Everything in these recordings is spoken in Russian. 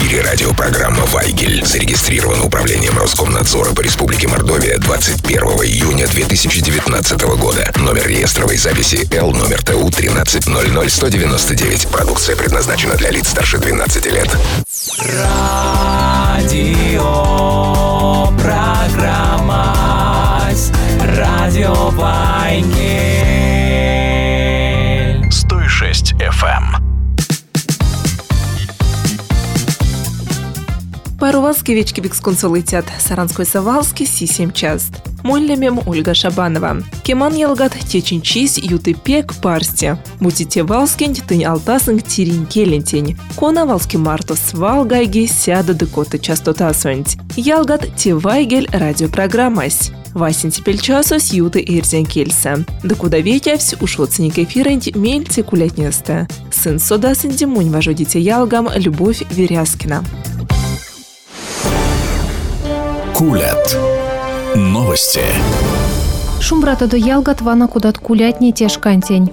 эфире радиопрограмма «Вайгель». Зарегистрирована управлением Роскомнадзора по Республике Мордовия 21 июня 2019 года. Номер реестровой записи Л номер ТУ 1300199. Продукция предназначена для лиц старше 12 лет. Радиопрограмма «Радио Вайгель». 106 FM. Парувалский вечки бикскунцу летят. Саранской Савалский Си-7 част. Мольлемем Ольга Шабанова. Кеман ялгат теченчись юты пек парсте. Мутите валскень тынь алтасынг тирин келентень. Кона валский мартус валгайги сяда декоты частота сонть. Ялгат те Вайгель радиопрограммась. Васин теперь часос юты ирзен кельса. Докуда ветявсь ушоценик эфирэнть мельте кулятнеста. Сын содасынь демунь вожодите ялгам Любовь Веряскина. Кулят. Новости. Шумбрата до ялгат вана кудат кулятни тешкантень.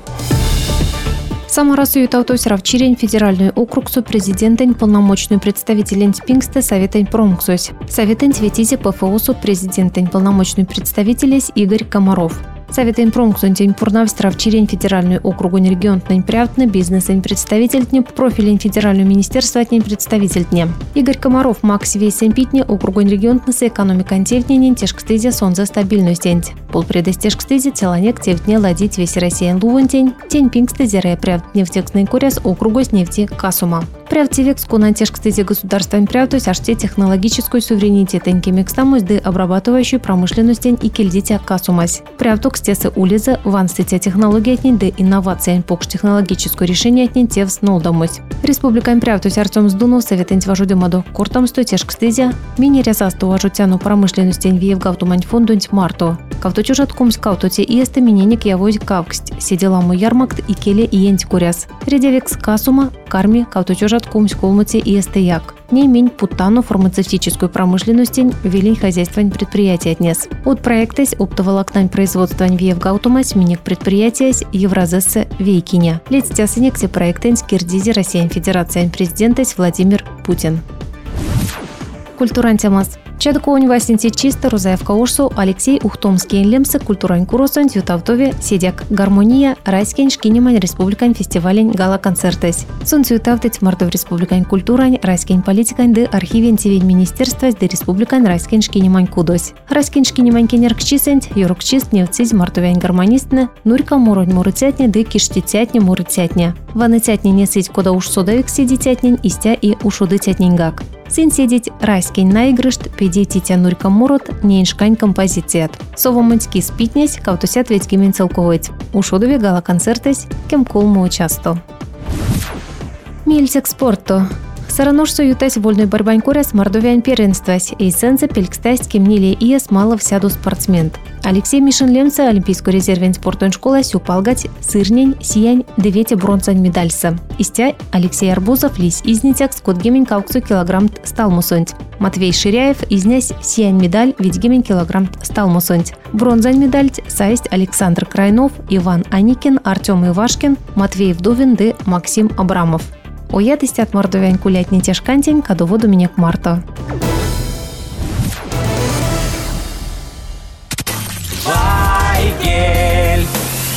Самарасу ютаутось равчирень федеральный округ су президентень полномочный представитель Пингста Советень Промксось. Советень ветизе ПФО президентень полномочный представитель Игорь Комаров. Советень Промксонтень пурнавсть равчирень федеральный округ регионтнень прявтный бизнесень представитель профилень федерального министерства представитель Игорь Комаров Макс весень питне округ регионтнысы экономика антельтнень тешкстызе сонза стабильность енть. Полпредес тешкстызе целанек тевтне ладить весь Россиян лувантень тень Пингста зерая прявт нефтексный куряс округос нефти Касума. Прявтевек скунан тешкстызе государством прявтусь аште технологическую суверенитет кемекстамусь да обрабатывающую промышленность и кельдитя Касумась. Прявтук стесы улиза ванстытя технологии отнень да инновация покш технологическое решение отнень тевс нолдамусь. Республикам прявтусь Артем Сдунов советенть вожуде мадо кортам сто тешкстызе мини резасту вожутяну промышленность виевгавту маньфондунь марту. Кавто чужат кумсь кавтоте и эсте миненик явось кавксть седеламу ярмакт и келе и енть куряс. Редевекс Касума карми кавто чужат кумсь колмуте и эсте як. Не имень путану фармацевтическую промышленность велень хозяйствовань предприятия отнес. От проекта оптоволокнань производства виевгаутумась миник предприятия Евразесса Вейкиня. Летстясынекте проекта Кирдизи Россиян Федерация президента Владимир Путин. Культурантямас. Чадкоунь васинти чисто Рузаевка Ошсу Алексей Ухтомский лемсы культурань куросонь ютавтове седяк гармония райскень шкинемань республикань фестивалень гала-концертес. Сон ютавтыть мордов республикань культурань райскень политикань де архивен тивень министерства де республикань райскень шкинемань кудось. Райскень шкинемань кенеркчисенть юркчист невцизь мордовянь гармонистны нурька муронь мурыцятня де киштицятня мурыцятня. Ванытятня не сыть кода уж содовик сидитятнень истя и ушудытятнень-гак. Сын сидеть райскень наигрышт, педети тянурька мурот, нейншкань композицият. Совомыньский спитнесь, кавтусят ведь кемен целковать. Ушодове гала-концертес, кем колму участо. Мельтек спорту. Сараношсу ютась вольной борьбань куряс мордовян первенствась, и сенце пелькстась кемнили и мало всяду спортсмен. Алексей Мишин лемца олимпийскую резервень спортон школа сюпалгать сырнень, сиянь, девете бронзань медальса. Истя Алексей Арбузов лись изнитяк скот гемень кауксу килограмм сталмусонть. Матвей Ширяев изнясь сиянь медаль ведь гемень килограмм сталмусонть. Бронзань медаль саисть Александр Крайнов, Иван Аникин, Артем Ивашкин, Матвей Вдовин де Максим Абрамов. Оят от мордовянь кулятни тяжкантень кадоводу минек марто. Вайгель.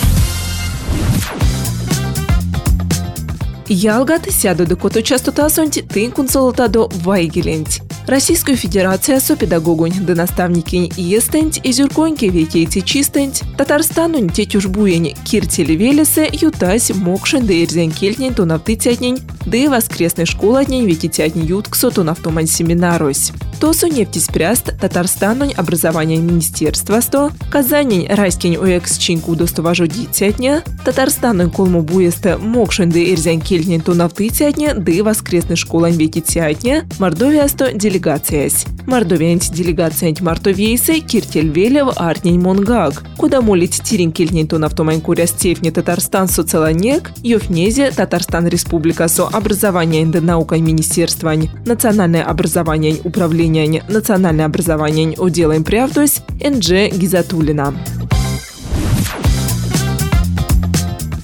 Ялгат сяду декоту частота сонти тын кунсолота до Вайгеленть. Российскую Федерацию педагогунь да наставники естенть изюрконьки векейте чистенть Татарстанунь тетюжбуень киртели велесе ютась мокшен да ирзен кельтнень тунавтытятнень да и воскресной школатнень векитятнень ютксо тунавтомань семинарось. Тосу нефтись пряст Татарстанунь образование министерства сто Казанень райскень уэкс чинку достоважу дитятня Татарстанунь колму буеста мокшен да ирзен кельтнень тунавтытятня да и воскресной школань векитятня Мордовия сто делегациясь. Мордовиянть делегациянть мартовейсы киртель велев артнень монгак. Куда молить тирин кельтнень тунавтомань куряс тефне Татарстан соцеланек, ёфнезе Татарстан республика со образование да наука министерства национальное образование управление национальное образование уделаем прявдусь НЖ Гизатулина.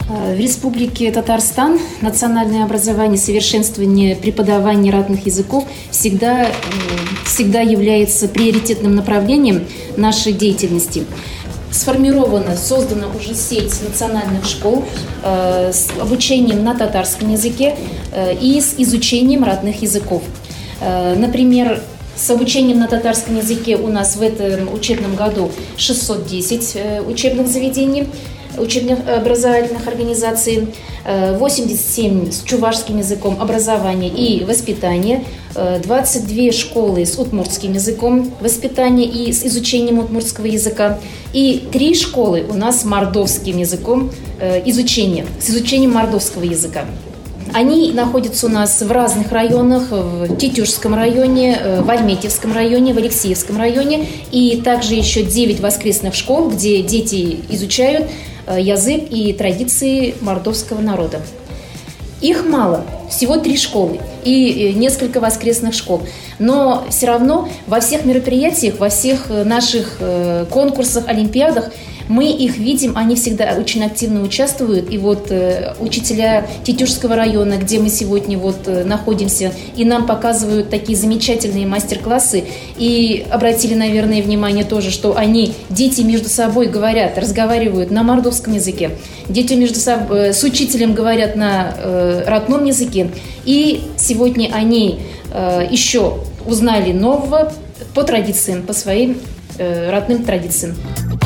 В Республике Татарстан национальное образование, совершенствование преподавания родных языков всегда является приоритетным направлением нашей деятельности. Создана уже сеть национальных школ с обучением на татарском языке и с изучением родных языков. Например, с обучением на татарском языке у нас в этом учебном году 610 учебных заведений, учебных образовательных организаций, 87 с чувашским языком образования и воспитания, 22 школы с удмуртским языком воспитания и с изучением удмуртского языка, и 3 школы у нас с мордовским языком изучения, с изучением мордовского языка. Они находятся у нас в разных районах, в Тетюшском районе, в Альметьевском районе, в Алексеевском районе, и также еще 9 воскресных школ, где дети изучают язык и традиции мордовского народа. Их мало, всего 3 школы и несколько воскресных школ. Но все равно во всех мероприятиях, во всех наших конкурсах, олимпиадах мы их видим, они всегда очень активно участвуют. И вот учителя Тетюшского района, где мы сегодня находимся, и нам показывают такие замечательные мастер-классы. И обратили, наверное, внимание тоже, что дети между собой разговаривают на мордовском языке. Дети между собой с учителем говорят на родном языке. И сегодня они еще узнали нового по традициям, по своим родным традициям.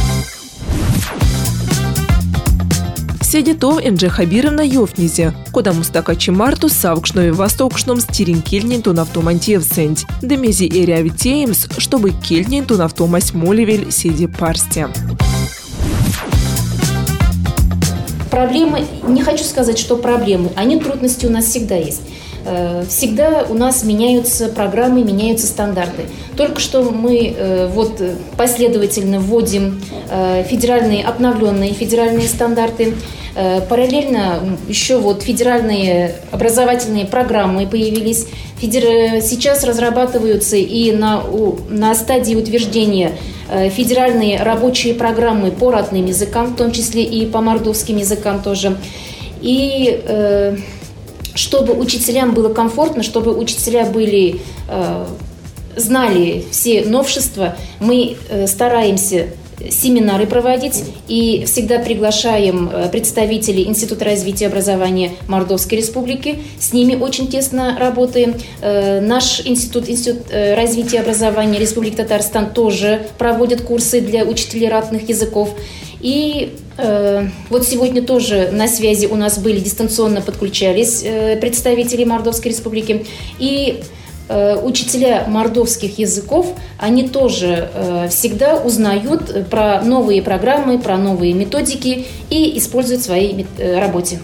Седето Энджи Хабировна Йофнизе, кода мустакачи марту савкшнове востокшном стирин кельнин тунавтом антиевсенч, демези эриавитеемс, чтобы кельнин тунавтомась моливель седи парсте. Проблемы, не хочу сказать, что проблемы, трудности у нас всегда есть. Всегда у нас меняются программы, меняются стандарты. Только что мы последовательно вводим обновленные федеральные стандарты. Параллельно еще федеральные образовательные программы появились. Сейчас разрабатываются и на стадии утверждения федеральные рабочие программы по родным языкам, в том числе и по мордовским языкам тоже. И чтобы учителям было комфортно, чтобы учителя знали все новшества, мы стараемся семинары проводить и всегда приглашаем представителей Института развития и образования Мордовской Республики. С ними очень тесно работаем. Наш Институт развития и образования Республики Татарстан тоже проводит курсы для учителей родных языков. И сегодня тоже на связи у нас дистанционно подключались представители Мордовской Республики. И учителя мордовских языков, они тоже всегда узнают про новые программы, про новые методики и используют в своей работе.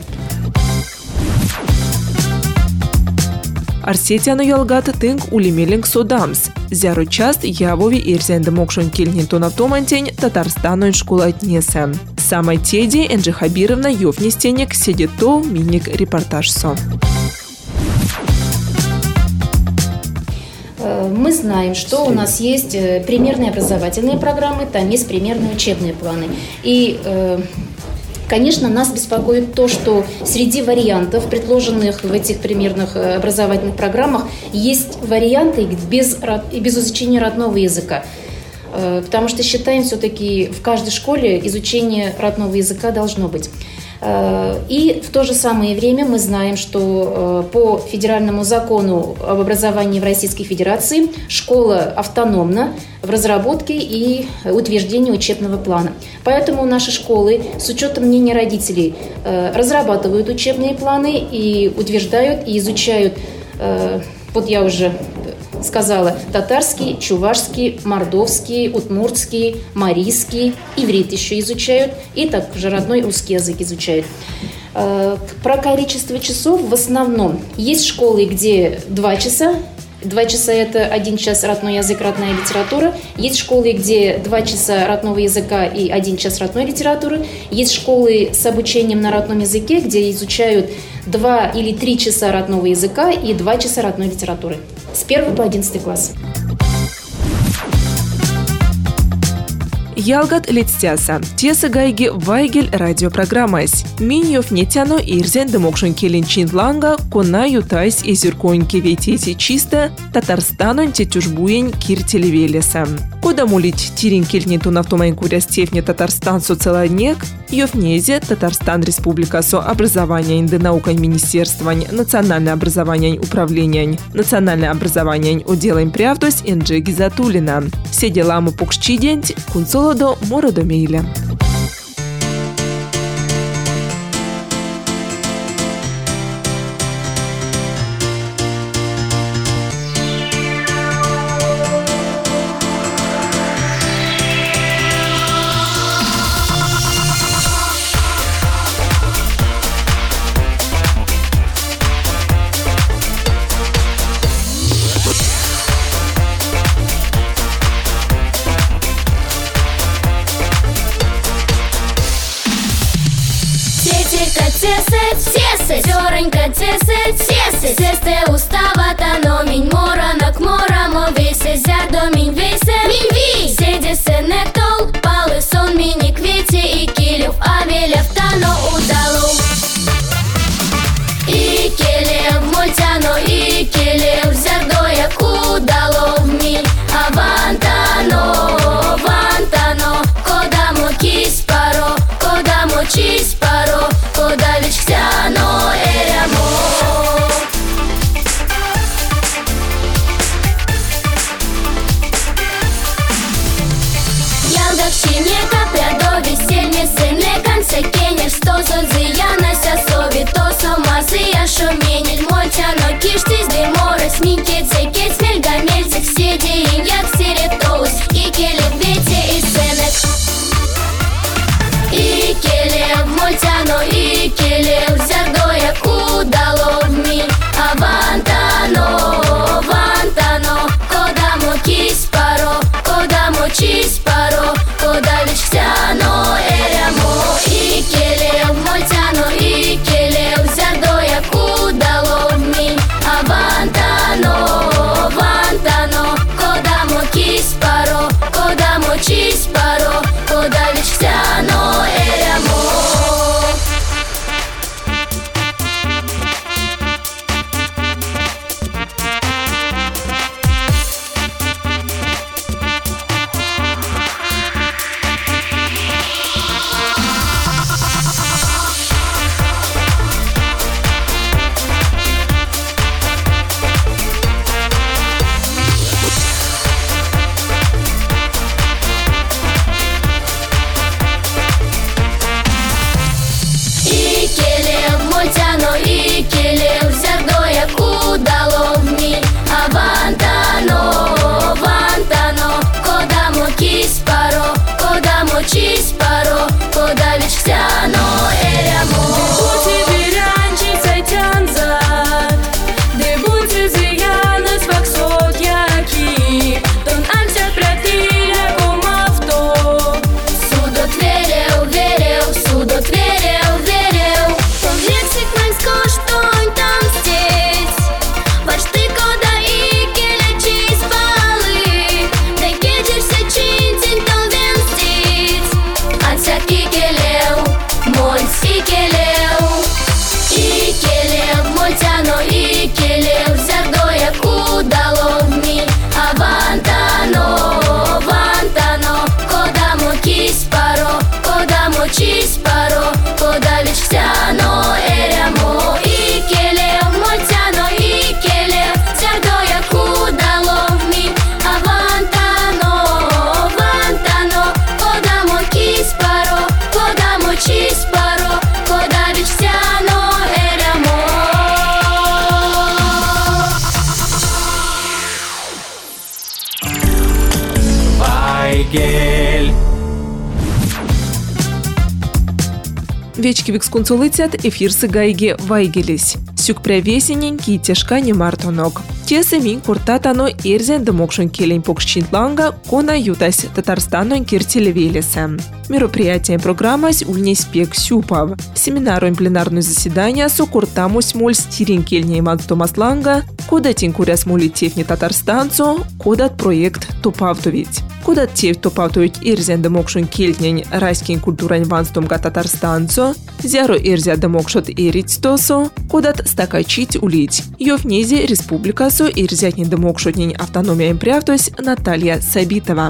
Арсетяну ялгат тынк улимелинг содамс. Зяру част явови ирзенде мокшон кельнин тунавтом антень Татарстану школа отнесе. Самой теди Энджи Хабировна Йофнистенек седето миник репортажсо. Мы знаем, что у нас есть примерные образовательные программы, там есть примерные учебные планы. И, конечно, нас беспокоит то, что среди вариантов, предложенных в этих примерных образовательных программах, есть варианты без изучения родного языка. Потому что считаем, все-таки в каждой школе изучение родного языка должно быть. И в то же самое время мы знаем, что по федеральному закону об образовании в Российской Федерации школа автономна в разработке и утверждении учебного плана. Поэтому наши школы с учетом мнения родителей разрабатывают учебные планы и утверждают и изучают, я уже сказала, татарский, чувашский, мордовский, удмуртский, марийский, иврит еще изучают, и также родной русский язык изучают. Про количество часов в основном есть школы, где 2 часа. 2 часа – это 1 час родной язык, родная литература. Есть школы, где 2 часа родного языка и 1 час родной литературы. Есть школы с обучением на родном языке, где изучают 2 или 3 часа родного языка и 2 часа родной литературы. С 1 по 11 класс. Ялгат летстяса. Теса гайги вайгель радиопрограммась. Миньев нетяно ирзен демокшун келин чинтланга кона ютайс изюркоин кеветети чисто Татарстанон тетюжбуен кир телевелеса. Кода мулить тирин кельни тунавтомайн куряс тефне Татарстан соцеладнек, Йовнезе Татарстан Республика со образования инды наукой министерства, национальное образование управления, национальное образование уделаем прявдось Энджи Гизатулина. Все дела мы покшчидент, кунцолодо мородомейля. Зеренька тесе, сесте уставата, но минь моранак морамо весе, зядо минь весе, седе се не тол, палы сон мини квити и килев, а велев тано удалу. И келев мультяно, и келев зярдоя кудало в миль, а вантано, кодамо киспаро, кодамо чиспаро, кодавич ктяно эрямо. Ялгакшине капрядови, сельме сене канце кенер, сто зодзияна сови, то сомазия шоменель, мольтяно киштиз деморес, минкеце кец мельгамельцек, седи им як сиретоус, и келев вете и сенек. И келев мольтяно, и келев зярдоя кудало в миль, а вантано, кодамо киспаро, кодамо чиспаро, кодавич ктяно эрямо. И келев мольтяно, и келев зярдоя кудало в миль, а вантано, кодамо киспаро, кодамо чиспаро, кодавич ктяно эрямо. И келев зярдоя кудало в миль, а вантано, кодамо киспаро, кодамо чиспаро, кодавич ктяно эрямо. Дебути биранчи цайтянзат, дебути зиянес ваксот яки, тон ансят плятиля комавто. Судот верел, тон лексик мань скоштонь там стеть, ваш ты кода и келя чиспалы, да кеджерся чинтень тон вен стеть, ансят и келев, мольц и келев мольтяно, и келев зярдоя кудало в миль, а вантано, кодамо киспаро, кодамо чиспаро, кодавич ктяно эрямо. И келев мольтяно, и келев зярдоя кудало в миль, а вантано, кодамо киспаро, кодамо чиспаро, кодавич ктяно эрямо. Вайгель. Вечки викскунцулыцят эфирсы гайги вайгелись. Сюк прявесенен китешка не мартонок. Тесе мин куртатано эрзен демокшун келень покшчинтланга кона ютась Татарстанон кир телевелеса. Мероприятие программась ульнесь пек сюпав. Семинаром пленарное заседание со куртамусь моль стирин кельней магдомасланга, кода тинкуряс моли тефни татарстанцо, кодат проект тупавтовить. куда тев топатуют ирзен демокшун кельтнень райскин культурань ванстомга Татарстанцо, зяро ирзя демокшот ирить тосо, кудат стакачить улить. Йовнезе республикасо ирзятнин демокшотнень автономия прявтось Наталья Сабитова.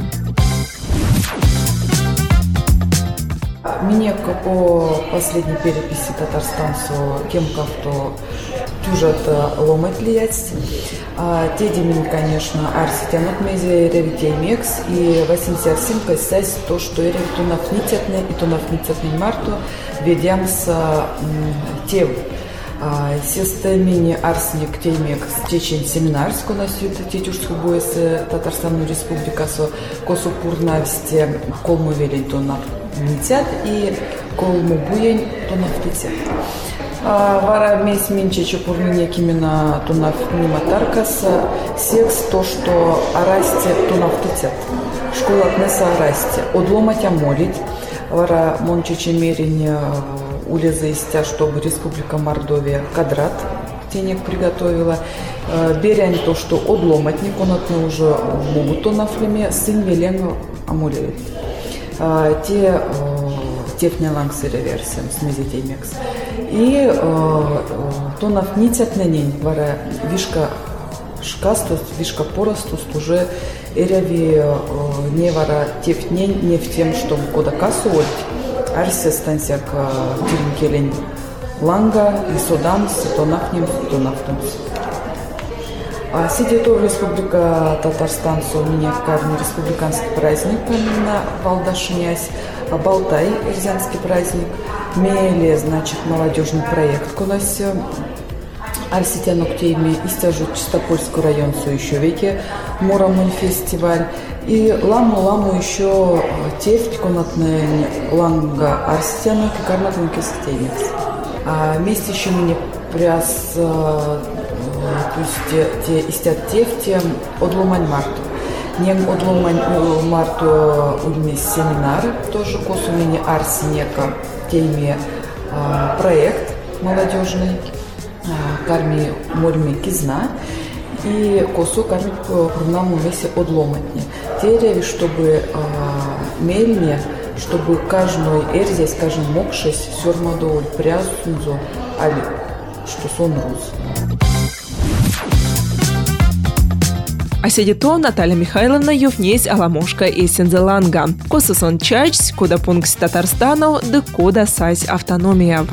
Мне по последней переписи Татарстанцу кем-то тюжат ломать лиять. Тедимин, конечно, арситянок мезе ревитей мекс и васинся симка сась то, что эревиту нафнитятне и то нафнитятне марту ведям с тев. Системини арсник теймекс течень семинарско насют тетюшку боес Татарстану республикасо косу пурнавсте колму велень то нафнитят и колму буень то нафнитят. Вара месь меньше чепурнине кимена то нафниматаркас секс то, что арасте то нафнитят. Школа отнеса арасте. Одломать молить. Вара мончече мерень улеза истя, чтобы Республика Мордовия кадрат тенек приготовила. Берянь то, что одломатник, он отны уже могут то на флеме, сын велен амулевит. Те тефне лангсыре версиям с мезетей мекс. И то нафнитят на ней, вара вишка шкастус, вишка поростус уже эреви не вара тефнень не в тем, что кода кассу ольть. Арсия станция к Тиринкелень Ланга и Судан с Тонафнем Тонафтумс. Сидит в Республика Татарстанцу у меня карный республиканский праздник на Валдашнясь, Балтай Ирзянский праздник, Меле, значит, молодежный проект у нас Арситянок теми истяжут Чистопольский район все еще веке Морамун фестиваль. И ламу еще тефть конатная ланга арситянок и карнатный кистенец. А вместе еще мне пряс пусть те истят тефти одломань марту. Не одломань марту ульми семинар тоже косу мини арсинека теме проект молодежный карми мольми кизна. И косу кормить по пурнаму месте одломатне. Тереви, чтобы мельне, чтобы каждый эрзясь, каждый мокшись, сёрмадоль, прязунзо, али, что сон рус. А сидито Наталья Михайловна Ювнесь Аламошка и Сензеланга. Коса сон чачсь, кода пункт Татарстану, да кода сась автономия.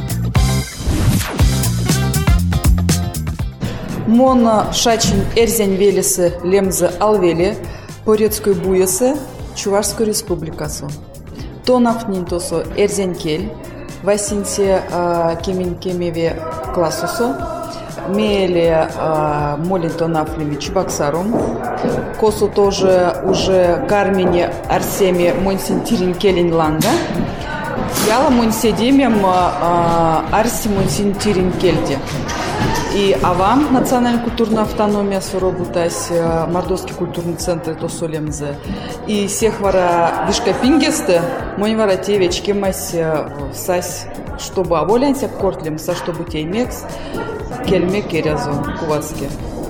Мона шачин эрзянь велесы лемзы алвели порецкой буесы Чувашской республикасу. Тонафнин тосо эрзянь кель, васинсе кемин кемеве классусу, меле молин тонафлеми Чебоксарум, косу тоже уже кармине Арсеме монсин Тиринкелень Ланга, яла монседемем Арси монсин Тиринкельде. И АВАМ, национальная культурная автономия, Суробутась, Мордовский культурный центр, то Солемзе. И всех вара вишкапингесты, мой вара те вечки мась сась, чтобы аволянся кортлем, са чтобы тей мекс, кельме керязон, кувацки.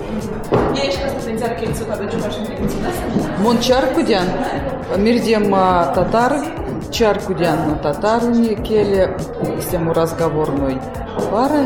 Мон чаркудян, мирдем татар, чаркудян татар не келе, с тем разговорной. Пара,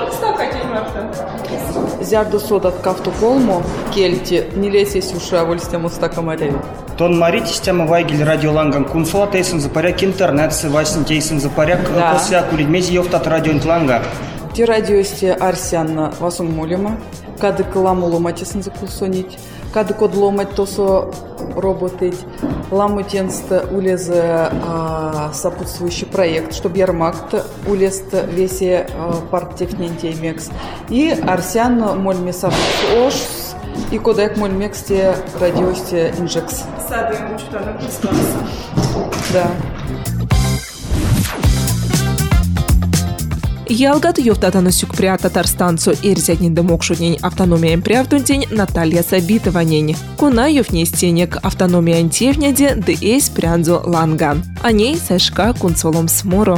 зярду содат кафту колмо, кельти, не лезь уши, а вольстему стакамареви. Тон марить система Вайгель радиоланган кунсула тейсен за порядок интернет, сывасен тейсен за порядок, кося куридмези ёфтат радиоинтланга. Те радиости арсиан васун молима, кады каламу ломатисен за кулсонить, кады код ломать тосо работать, ламутенст улезе сопутствующий проект, чтобы Ярмакт улест весе партефнентей мекс. И арсиан мольми сапут ош, и кодек мольмексте радиости инжекс. Сады учтаны Да. Ялгат ёвтатаны сюкпря Татарстанцу эрзятнин демокшутнень автономия прявдунтень Наталья Сабитованень. Куна ёвнестенек автономия антевняде де эйс прянзо ланга. А ней сашка кунсолом сморо.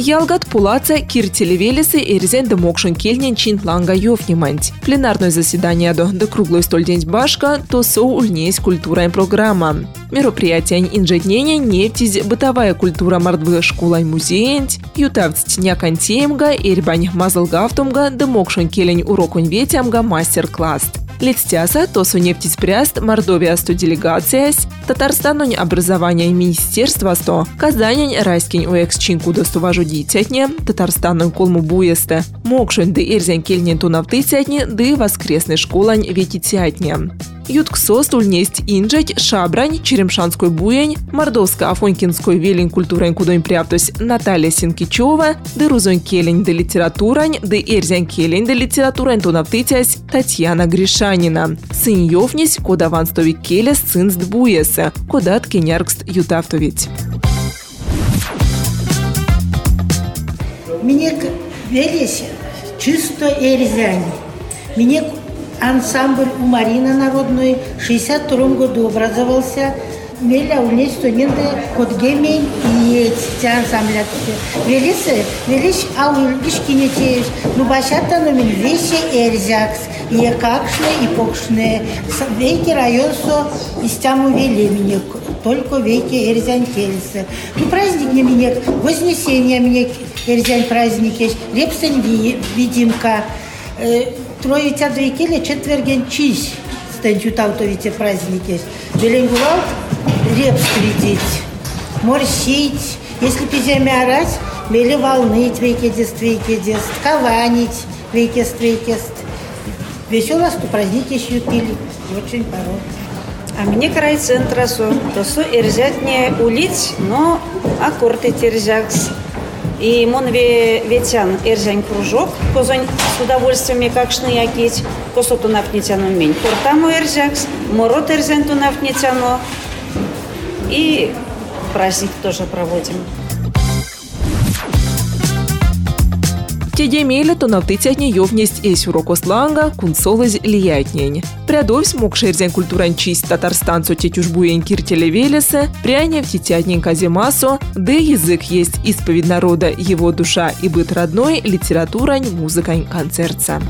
Ялгат пулаца киртелевелесы эрзен де мокшин кельнен чинтланга ёвнимать. Пленарное заседание до круглой столь день башка, то со ульнесь культура и программа. Мероприятие инжеднения нефтись бытовая культура мордвы школа и музей, ютавтить някантеемга, эрбань мазалгавтумга, де мокшин келень урокунь ветямга мастер-класс. Летстяса тосу нефтись пряст Мордовия сто делегациясь, Татарстанунь образование и министерство сто, Казанень райскинь уэкс чинку достуважу дитятне, Татарстанунь колму буесте, мокшунь де эрзень кельнен тунавтытятне, де воскресный школань ветитятне. Ютксо стульнесть инжать шабрань, черемшанской буень, мордовско-афонькинской велень культурань кудонь пряптось Наталья Синкичева, де рузонь келень де литературань, де эрзень келень де литературань тунавтытясь Татьяна Гришанина. Сын ёвнись, кода ванстовик келес цинст буеса, кода ткеняркст ютавтовить. Мне велись чисто эрзянь. Мне ансамбль у Марины народной в 1962 году образовался. Меля у нее студенты Кодгемень и эти ансамбля. Велись, а у Ильгишки не теешь. Ну, башата номен вещи эрзякс. И какшные, и покшные. Вейки район со из тяму вели мне. Только вейки эрзянь келься. Ну, праздник не мне. Вознесение мне эрзянь праздник есть. Репсень видимка. Троица двекеля четверген чись стенчу таутовите праздники. Беленгувал репс видеть, морщить. Если пиземя орать, мели волныть векедест, каванить векест. Весело, что праздники еще пили. Очень порой. А мне край центра то эрзят не улиц, но аккорды терзякс. И монве ветян эрзянь кружок, козонь с удовольствием какшны якить, косоту нафнитяну мень. Кортаму эрзякс, морот эрзянь ту нафнитяну. И праздник тоже проводим. Тедемеля то навтытятне ёвнесть эсь урокосланга, кунсолыз лиятнень. Прядовсь мокшерзень культурань чисть татарстанцу тетюжбуень киртелевелесе, пряня в тетятнень каземасо, да язык есть исповедь народа, его душа и быт родной, литературань, музыкань, концертца.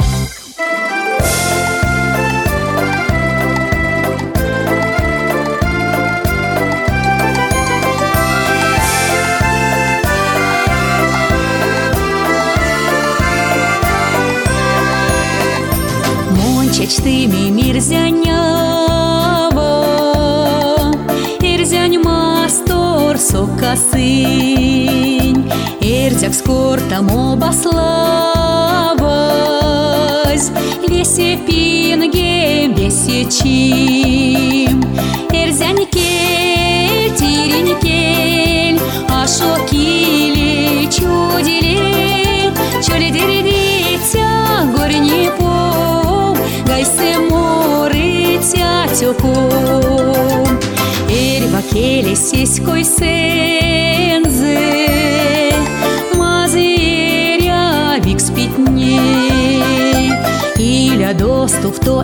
Чечтыми мирзянява, эрзянь мастор сокасынь, эрзяк скортам обаславась, весе пинге, весе чим, эрзянь кель, тирень кель, ашо кили, чудили, чолидери дитя, горни по. Гайсе море тятюком, эрва келе сиськой сензе, мазыря вик спитней, иля доступ то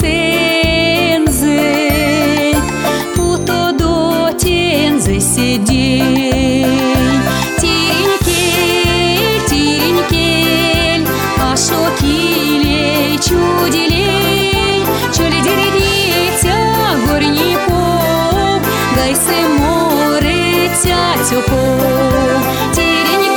эсензе, путо до тензе сидей. Тирень кель, ашо килей, чудилей, гайсе море тятюком, тирень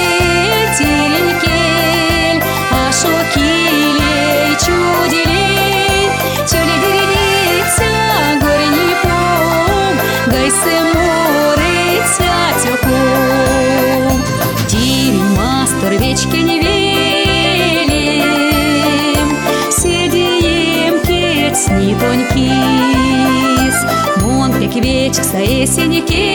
кель, ашо килей, чудилей, чолидеридица, горний пом, гайсе море тятюком, тирень мастер вечки не велим, седием кец не тонькис. Вечек со есени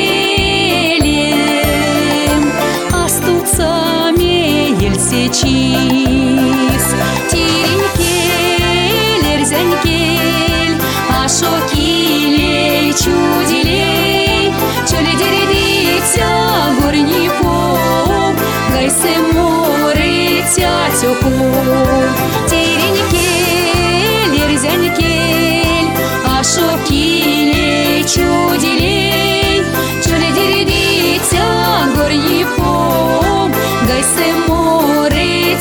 келем, астутся меель сечис. Тирень кель, эрзянь кель, ашо килей, чудилей, чолидеридица, горний пом, гайсе море тятюком. Тирень кель, эрзянь кель, ашо килей, чудилей, чолидеридица, горний пом.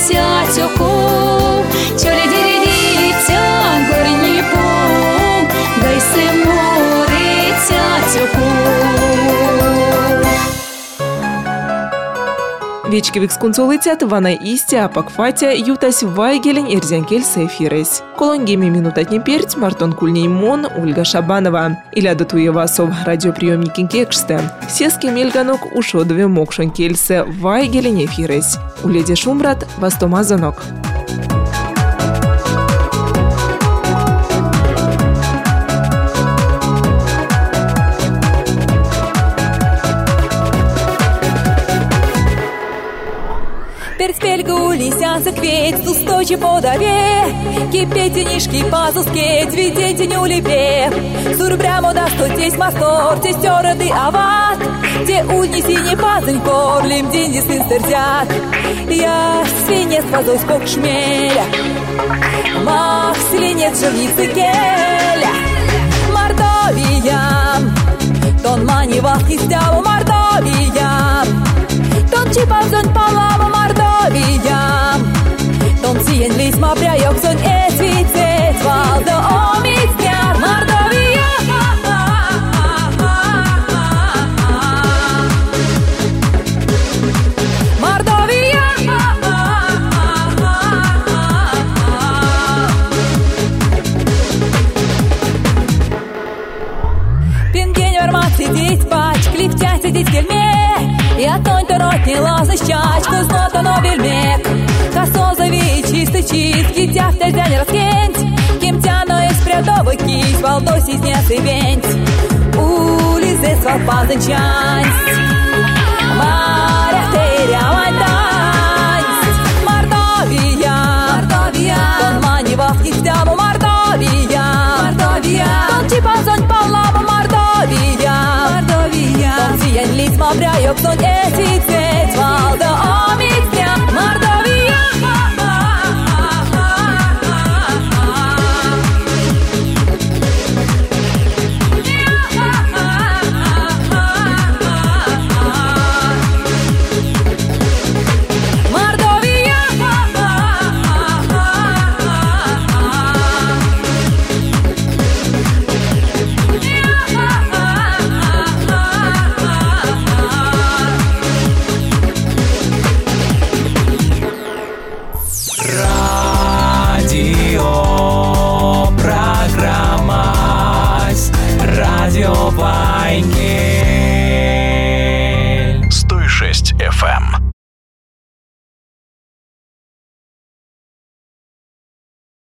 сятюку, чоли деревица, горни пум, гайсы море тятюку. Вечкевикс кунцолытят вана исти апакфатя ютась вайгелень эрзянкель сефирес. Колонгеми минутатне перц Мартон Кульнеймон, Ольга Шабанова. Иля датуева сов радиоприемникин кекште. Сески мельганок ушодове мокшон кельсе вайгелень эфирес. Уледе шумбрат вастомазанок. Перспельгулися кветь, устойчив подаве, кипетенишки пазускеть, видеть улепе. Сурбрямо да стотесь мастор, тестерады ават, те унеси не пазынькор, лимдини сын стерзят. Я свинец пазой скок шмеля, мах свинец жирницы келя. Мордовия, тон мани вахтистяву Мордовия, тон чипавзон палаву Мордовия, тон сиен лис мапряёк сон эсвицец, валда омицняр Мордовия. Мордовия. Пингень вермат сидеть пач, клифтя сидеть кельме. Я тонь-то ротни лазы щачку, знота но вельмек. Косо зави чистый чист, китя в тельзя не раскенть. Кемтяно из прядовый кись, волдось из несы венть. Улизе свал пазанчансть, маря теря вантансть. Мордовия, Мордовия, тон мани вахтистяву Мордовия, Мордовия, тон чипазонь палаву Мордовия, Мордовия, тон сиен лис мапряёк сон эсвицец, валда омицня Мордовия. Радио